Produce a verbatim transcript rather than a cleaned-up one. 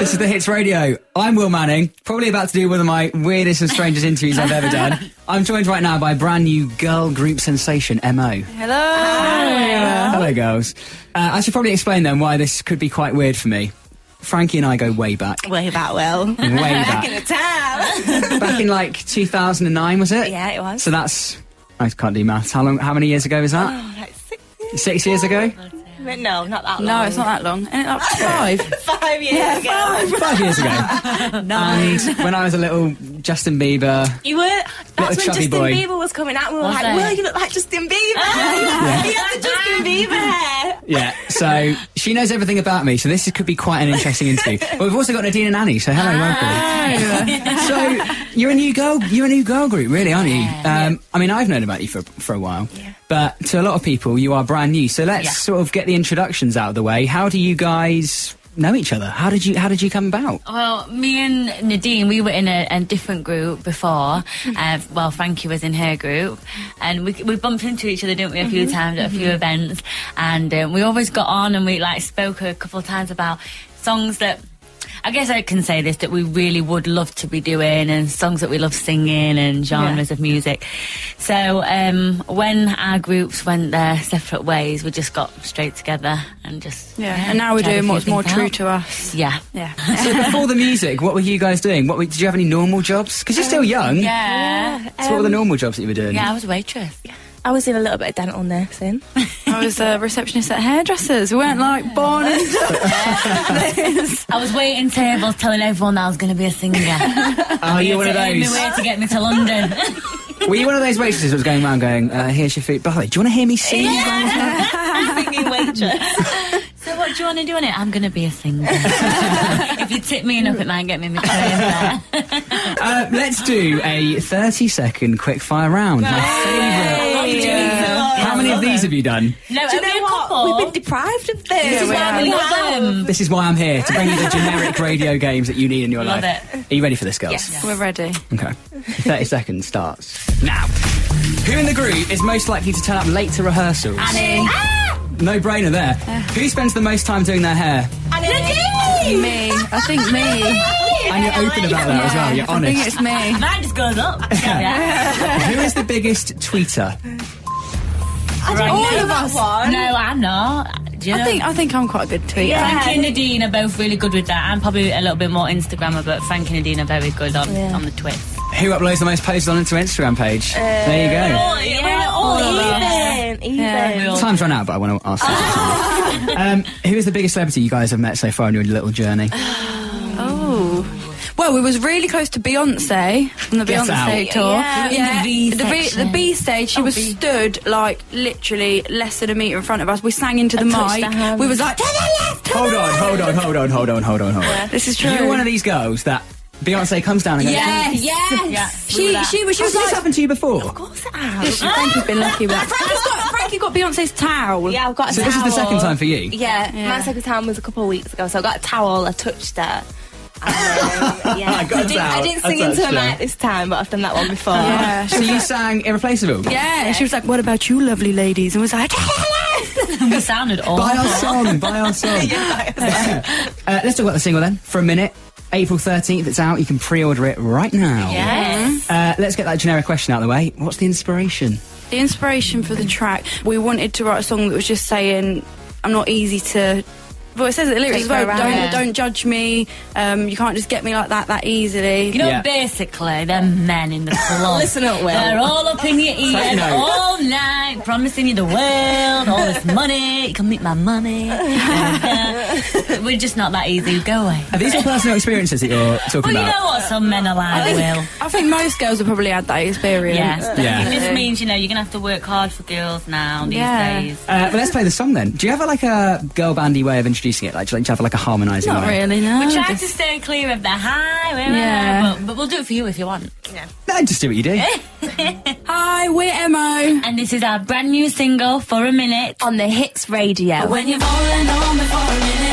This is the Hits Radio. I'm Will Manning, probably about to do one of my weirdest and strangest interviews I've ever done. I'm joined right now by brand new girl group sensation, M O. Hello. Hi. Hello, girls. Uh, I should probably explain then why this could be quite weird for me. Frankie and I go way back. Way back, Will. Way back. Back in the time. Back in like two thousand nine, was it? Yeah, it was. So that's... I can't do maths. How long? How many years ago was that? Oh, like six years. Six years ago? No, not that long. No, it's not that long. Ain't it like five? Five years Yeah, ago. five. Five years ago. Nice. And when I was a little Justin Bieber... You were... That's when chubby Justin boy. Bieber was coming out. We were Was like, it? Will, you look like Justin Bieber. Yeah. He had the Justin Bieber hair. Yeah, so she knows everything about me, so this could be quite an interesting interview. But we've also got Nadine and Annie, so hello, welcome. So you're a new girl, you're a new girl group, really, aren't you? Yeah, um, I mean, I've known about you for for a while, Yeah. but to a lot of people, you are brand new. So let's Yeah. sort of get the introductions out of the way. How do you guys know each other? How did you How did you come about? Well, me and Nadine, we were in a, a different group before. Uh, well, Frankie was in her group, and we we bumped into each other, didn't we, a few times at a few events, and um, we always got on, and we like spoke a couple of times about songs that. I guess I can say this, that we really would love to be doing, and songs that we love singing, and genres Yeah. of music. So um, when our groups went their separate ways, we just got straight together and just... Yeah, and now we're tried a doing few what's more things true out. to us. Yeah. Yeah. So before the music, what were you guys doing? What were, did you have any normal jobs? Because you're still young. Yeah. So what were the normal jobs that you were doing? Yeah, I was a waitress. I was in a little bit of dental nursing. I was a receptionist at hairdressers. We weren't like born into this. I was waiting tables telling everyone that I was going to be a singer. Oh, you're one of To earn me those. way to get me to London. Were you one of those waitresses that was going around going, uh, here's your food. By the way, do you want to hear me sing? Singing waitress. So what do you want to do in it? I'm going to be a singer. If you tip me enough, it might get me my train there. Uh, let's do a thirty second quick fire round. My favourite. How many of these have you done? No, Do you only know a what? couple. We've been deprived of this. Yeah, This is we why have. we Love have. them. This is why I'm here, to bring you the generic radio games that you need in your Love life. it. Are you ready for this, girls? Yes. We're ready. Okay. thirty seconds starts now. Who in the group is most likely to turn up late to rehearsals? Annie. No brainer there. Who spends the most time doing their hair? Nadine! Me. I think me. And you're open about that as well, you're I think honest. it's me. Mine just goes up. Yeah. Who is the biggest tweeter? I don't All know of that us. one. No, I'm not. Do you know? I think I think I'm quite a good tweeter. Yeah. Frankie and Nadine are both really good with that. I'm probably a little bit more Instagrammer, but Frankie and Nadine are very good on, Yeah. on the twits. Who uploads the most posts onto Instagram page? there you go. Oh, Yeah, all all of us. even. Even. Yeah, we all- Time's run out, but I want to ask you. um, Who is the biggest celebrity you guys have met so far on your little journey? Oh. Well, we was really close to Beyonce from the Get Beyonce out. tour. Yeah. In the B the B, section. the B stage. She Oh, was B. stood like literally less than a metre in front of us. We sang into the touched mic. the hand. We was like, to the left. to Hold the on, left." hold on, hold on, hold on, hold on, hold on. This is true. You're one of these girls that Beyonce comes down and goes, Yes, yes. Yeah, She, we were she was. She has was this like. happened to you before? Of course it has. Frankie's been lucky with that. Frankie's got, Frankie got Beyonce's towel. Yeah, I've got a So towel. this is the second time for you? Yeah, Yeah. my second time was a couple of weeks ago, so I got a towel, I touched her. And, um, yeah. I got a didn't, I towel, didn't I sing into touched the her. mic this time, but I've done that one before. Yeah. So you sang Irreplaceable? Yeah, and she was like, "What about you, lovely ladies?" And was like, We sounded awful. Buy our song, buy our song. uh, let's talk about the single then, for a minute. April thirteenth, it's out. You can pre-order it right now. Yes. Uh, let's get that generic question out of the way. What's the inspiration? The inspiration for the track, we wanted to write a song that was just saying, "I'm not easy to." Well, it says it in the lyrics Take as well. her around. Don't Yeah. don't judge me. Um, you can't just get me like that that easily. You know, Yeah. basically, them men in the club. Listen up, Will. They're all up in your ear Take note. all night, promising you the world, all this money. You can meet my money. And, uh, we're just not that easy. Go away. Are these all personal experiences that you're talking Well, you about? know what some men are I like, think, Will. I think most girls have probably had that experience. Yes, Yeah. it just means, you know, you're going to have to work hard for girls now these Yeah. days. Uh, but let's play the song then. Do you have a, like a girl bandy way of introducing it? Like, do you like to have like a harmonising Not way? really, no. We try Just- to stay clear of the high, Yeah. but, but we'll do it for you if you want. No, just do what you do. Hi, we're M O. And this is our brand new single, For a Minute. On the Hits Radio. When you're falling on me for a minute.